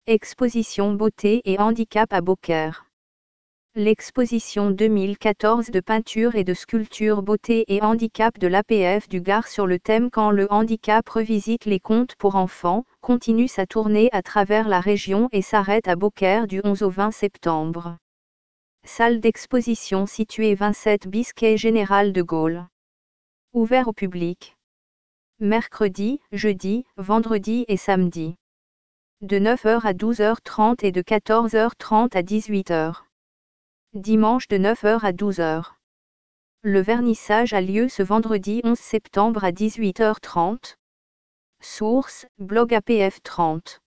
Exposition Beauté et handicap à Beaucaire. L'exposition 2014 de peinture et de sculpture Beauté et handicap de l'APF du Gard sur le thème Quand le handicap revisite les contes pour enfants, continue sa tournée à travers la région et s'arrête à Beaucaire du 11 au 20 septembre. Salle d'exposition située 27 bis quai Général de Gaulle. Ouvert au public. Mercredi, jeudi, vendredi et samedi. De 9h à 12h30 et de 14h30 à 18h. Dimanche de 9h à 12h. Le vernissage a lieu ce vendredi 11 septembre à 18h30. Source, blog APF 30.